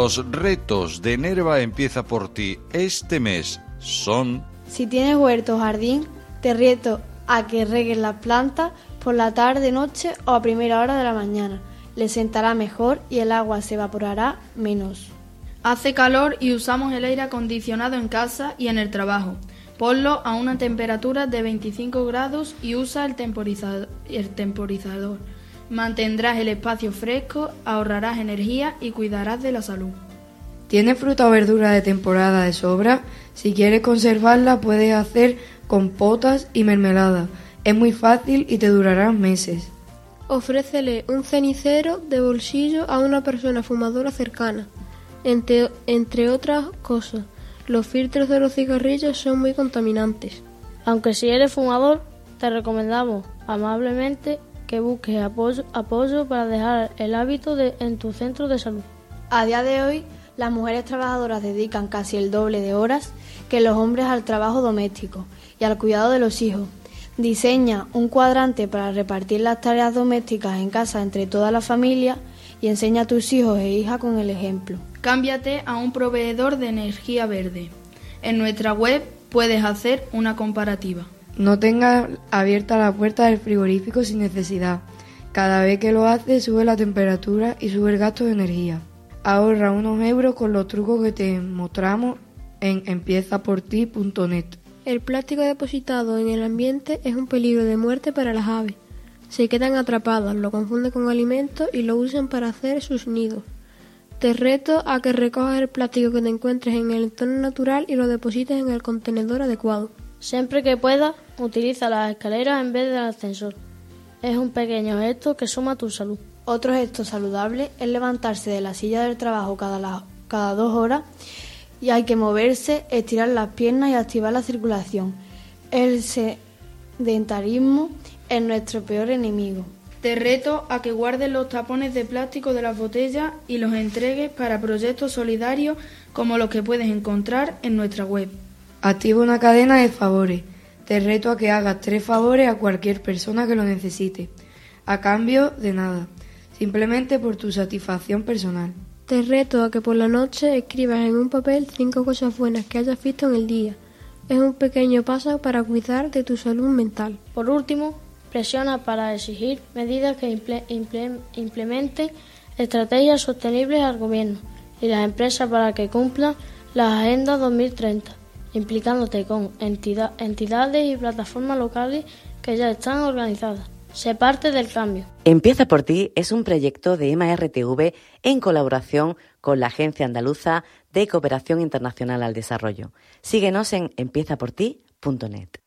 Los retos de Nerva Empieza por Ti este mes son: si tienes huerto o jardín, te reto a que regues las plantas por la tarde, noche o a primera hora de la mañana. Le sentará mejor y el agua se evaporará menos. Hace calor y usamos el aire acondicionado en casa y en el trabajo. Ponlo a una temperatura de 25 grados y usa el temporizador. Mantendrás el espacio fresco, ahorrarás energía y cuidarás de la salud. ¿Tienes fruta o verdura de temporada de sobra? Si quieres conservarla, puedes hacer compotas y mermeladas. Es muy fácil y te durará meses. Ofrécele un cenicero de bolsillo a una persona fumadora cercana. Entre otras cosas, los filtros de los cigarrillos son muy contaminantes. Aunque si eres fumador, te recomendamos amablemente que busques apoyo para dejar el hábito en tu centro de salud. A día de hoy, las mujeres trabajadoras dedican casi el doble de horas que los hombres al trabajo doméstico y al cuidado de los hijos. Diseña un cuadrante para repartir las tareas domésticas en casa entre toda la familia y enseña a tus hijos e hijas con el ejemplo. Cámbiate a un proveedor de energía verde. En nuestra web puedes hacer una comparativa. No tengas abierta la puerta del frigorífico sin necesidad. Cada vez que lo haces sube la temperatura y sube el gasto de energía. Ahorra unos euros con los trucos que te mostramos en empiezaporti.net. El plástico depositado en el ambiente es un peligro de muerte para las aves. Se quedan atrapadas, lo confunden con alimentos y lo usan para hacer sus nidos. Te reto a que recojas el plástico que te encuentres en el entorno natural y lo deposites en el contenedor adecuado. Siempre que puedas, utiliza las escaleras en vez del ascensor. Es un pequeño gesto que suma a tu salud. Otro gesto saludable es levantarse de la silla del trabajo cada 2 horas y hay que moverse, estirar las piernas y activar la circulación. El sedentarismo es nuestro peor enemigo. Te reto a que guardes los tapones de plástico de las botellas y los entregues para proyectos solidarios como los que puedes encontrar en nuestra web. Activa una cadena de favores. Te reto a que hagas 3 favores a cualquier persona que lo necesite, a cambio de nada, simplemente por tu satisfacción personal. Te reto a que por la noche escribas en un papel 5 cosas buenas que hayas visto en el día. Es un pequeño paso para cuidar de tu salud mental. Por último, presiona para exigir medidas que implementen estrategias sostenibles al gobierno y las empresas para que cumplan la Agenda 2030, implicándote con entidades y plataformas locales que ya están organizadas. Sé parte del cambio. Empieza por ti es un proyecto de MRTV en colaboración con la Agencia Andaluza de Cooperación Internacional al Desarrollo. Síguenos en empiezaporti.net.